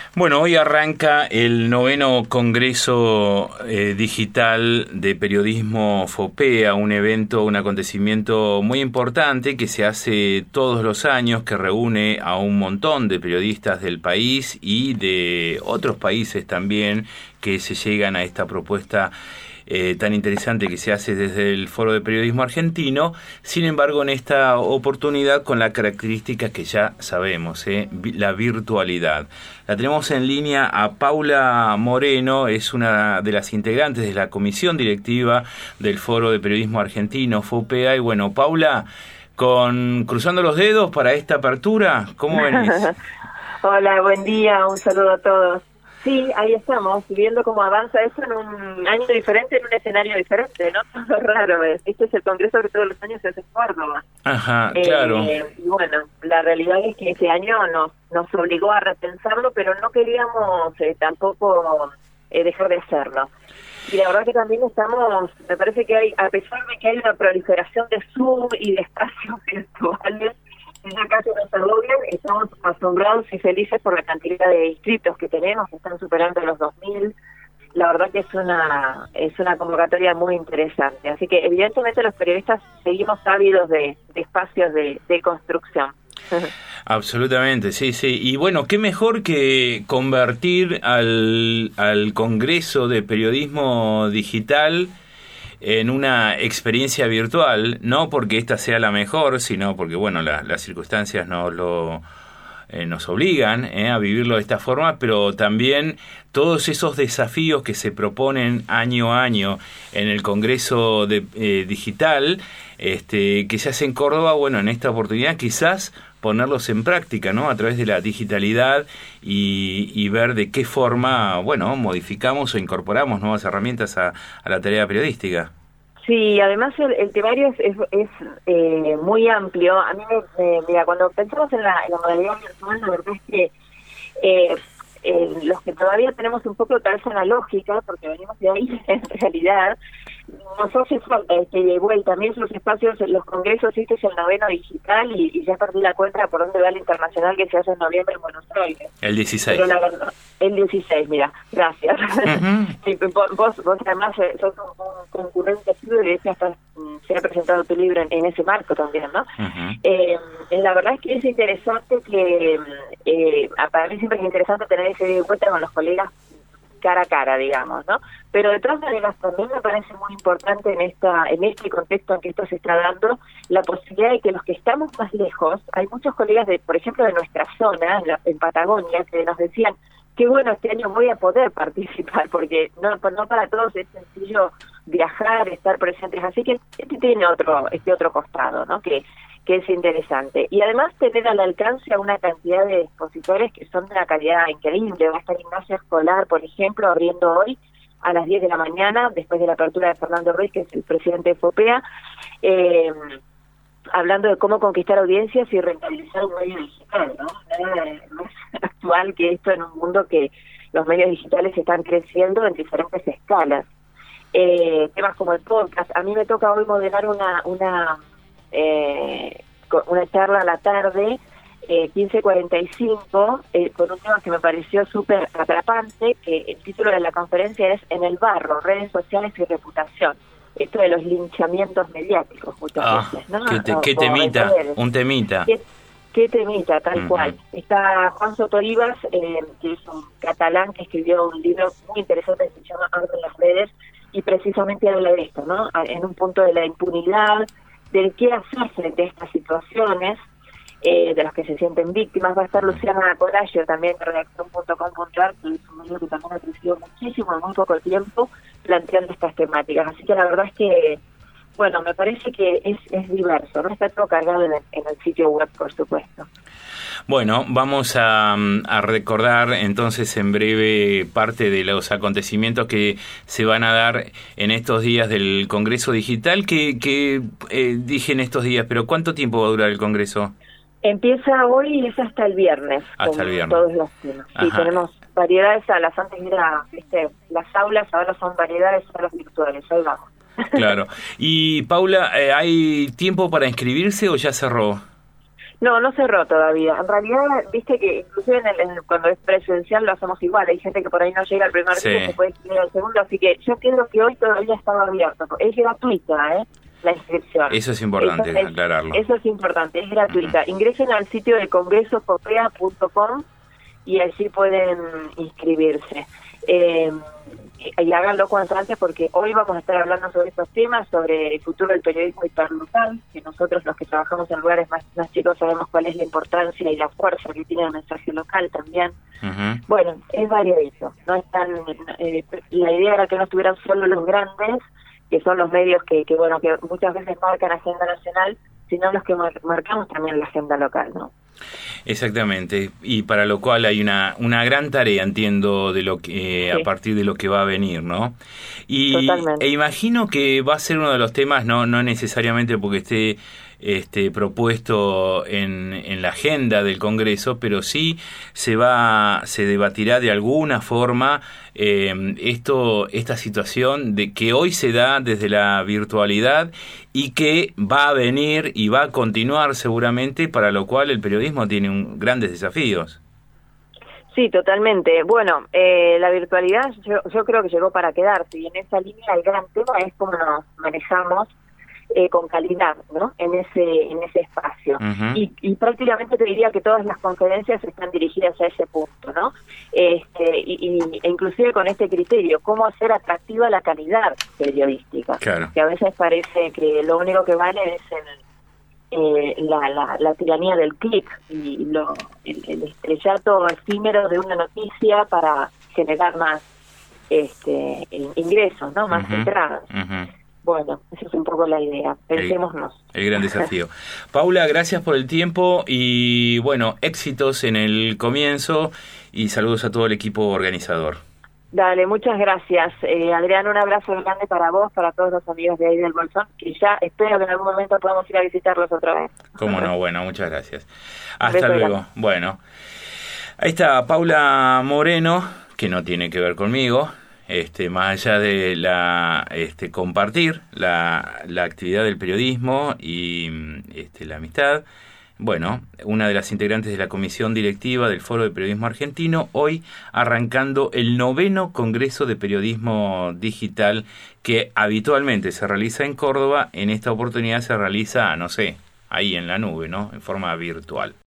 Bueno, hoy arranca el 9º Congreso Digital de Periodismo FOPEA, un evento, un acontecimiento muy importante que se hace todos los años, que reúne a un montón de periodistas del país y de otros países también que se llegan a esta propuesta tan interesante que se hace desde el Foro de Periodismo Argentino. Sin embargo, en esta oportunidad con la característica que ya sabemos, la virtualidad. La tenemos en línea a Paula Moreno, es una de las integrantes de la comisión directiva del Foro de Periodismo Argentino, FOPEA. Y bueno, Paula, cruzando los dedos para esta apertura, ¿cómo venís? Hola, buen día, un saludo a todos. Sí, ahí estamos, viendo cómo avanza eso en un año diferente, en un escenario diferente, ¿no? Todo raro, este es el congreso que todos los años se hace en Córdoba. Ajá, claro. Y bueno, la realidad es que ese año nos obligó a repensarlo, pero no queríamos tampoco dejar de hacerlo. Y la verdad que también me parece que hay, a pesar de que hay una proliferación de Zoom y de espacios virtuales, ya casi nos agobian, estamos asombrados y felices por la cantidad de inscritos que tenemos, que están superando los 2.000. La verdad que es una convocatoria muy interesante. Así que evidentemente los periodistas seguimos ávidos de espacios de construcción. Absolutamente, sí. Y bueno, qué mejor que convertir al Congreso de Periodismo Digital en una experiencia virtual, no porque esta sea la mejor, sino porque bueno, las circunstancias nos obligan a vivirlo de esta forma, pero también todos esos desafíos que se proponen año a año en el Congreso Digital, que se hace en Córdoba, bueno, en esta oportunidad quizás ponerlos en práctica, ¿no? A través de la digitalidad y ver de qué forma, bueno, modificamos o incorporamos nuevas herramientas a la tarea periodística. Sí, además el temario es muy amplio. A mí mira, cuando pensamos en la modalidad virtual, la verdad es que los que todavía tenemos un poco de cabeza analógica, porque venimos de ahí en realidad, nos hace falta de vuelta. También los espacios, los congresos, este es el 9º digital y ya perdí la cuenta por dónde va el internacional que se hace en noviembre en Buenos Aires. El 16. Pero la verdad, el 16, mira, gracias. Uh-huh. Sí, vos además sos un concurrente libre, hasta se ha presentado tu libro en ese marco también, ¿no? Uh-huh. La verdad es que es interesante que, para mí siempre es interesante tener ese encuentro con los colegas cara a cara, digamos, ¿no? Pero de todas maneras también me parece muy importante en este contexto en que esto se está dando, la posibilidad de que los que estamos más lejos, hay muchos colegas por ejemplo, de nuestra zona, en Patagonia, que nos decían, qué bueno, este año voy a poder participar, porque no para todos es sencillo viajar, estar presentes, así que tiene este otro costado, ¿no? Que es interesante. Y además tener al alcance a una cantidad de expositores que son de una calidad increíble. Va a estar Ignacio Escolar, por ejemplo, abriendo hoy a las 10 de la mañana, después de la apertura de Fernando Ruiz, que es el presidente de FOPEA, hablando de cómo conquistar audiencias y rentabilizar un medio digital, ¿no? Nada más actual que esto en un mundo que los medios digitales están creciendo en diferentes escalas. Temas como el podcast. A mí me toca hoy moderar una charla a la tarde, 15:45, con un tema que me pareció súper atrapante, que el título de la conferencia es En el barro, redes sociales y reputación. Esto de los linchamientos mediáticos muchas veces, ¿no? ¿Qué temita? Un temita. ¿Qué temita, tal cual? Está Juan Sotoribas, que es un catalán que escribió un libro muy interesante que se llama Arte en las redes, y precisamente habla de esto, ¿no? En un punto de la impunidad, de qué hacer frente a estas situaciones, de los que se sienten víctimas. Va a estar Luciana Corallo también de redacción.com.ar, que es un medio que también ha crecido muchísimo en muy poco tiempo, planteando estas temáticas. Así que la verdad es que, bueno, me parece que es diverso, no está todo cargado en el sitio web, por supuesto. Bueno, vamos a recordar entonces en breve parte de los acontecimientos que se van a dar en estos días del Congreso Digital, que dije en estos días, pero ¿cuánto tiempo va a durar el Congreso? Empieza hoy y es hasta el viernes. Hasta el viernes. Todos los temas. Sí, tenemos variedades salas. Antes era las aulas, ahora son variedades salas virtuales. Ahí vamos. Claro. Y Paula, ¿hay tiempo para inscribirse o ya cerró? No, no cerró todavía. En realidad, viste que inclusive cuando es presencial lo hacemos igual. Hay gente que por ahí no llega al primer día, se puede inscribir al segundo. Así que yo creo que hoy todavía estaba abierto. Es gratuita, la inscripción. Eso es importante aclararlo. Eso es importante, es gratuita. Ingresen al sitio de congresofopea.com y allí pueden inscribirse. Y háganlo cuanto antes, porque hoy vamos a estar hablando sobre estos temas, sobre el futuro del periodismo hiperlocal, que nosotros los que trabajamos en lugares más chicos sabemos cuál es la importancia y la fuerza que tiene el mensaje local también. Bueno, es variadito. No es tan, la idea era que no estuvieran solo los grandes, que son los medios que muchas veces marcan agenda nacional, sino los que marcamos también la agenda local, ¿no? Exactamente, y para lo cual hay una gran tarea, entiendo, de lo que a partir de lo que va a venir, ¿no? E imagino que va a ser uno de los temas, no necesariamente porque esté propuesto en la agenda del Congreso, pero sí se debatirá de alguna forma esta situación de que hoy se da desde la virtualidad y que va a venir y va a continuar seguramente, para lo cual el periodismo tiene grandes desafíos. Sí, totalmente. Bueno, la virtualidad yo creo que llegó para quedarse, y en esa línea el gran tema es cómo nos manejamos con calidad, ¿no? En ese espacio. Y prácticamente te diría que todas las conferencias están dirigidas a ese punto, ¿no? E inclusive con este criterio, cómo hacer atractiva la calidad periodística. Claro. Que a veces parece que lo único que vale es la tiranía del clic y el estrellato efímero de una noticia para generar más ingresos, ¿no? Más entradas. Bueno, esa es un poco la idea. Pensémonos. El gran desafío. Paula, gracias por el tiempo y, bueno, éxitos en el comienzo y saludos a todo el equipo organizador. Dale, muchas gracias. Adrián, un abrazo grande para vos, para todos los amigos de ahí del Bolsón, que ya espero que en algún momento podamos ir a visitarlos otra vez. Cómo no, bueno, muchas gracias. Hasta luego. Bueno, ahí está Paula Moreno, que no tiene que ver conmigo. Más allá de compartir la actividad del periodismo y la amistad, bueno, una de las integrantes de la comisión directiva del Foro de Periodismo Argentino, hoy arrancando el 9º Congreso de Periodismo Digital, que habitualmente se realiza en Córdoba. En esta oportunidad se realiza, no sé, ahí en la nube, ¿no? En forma virtual.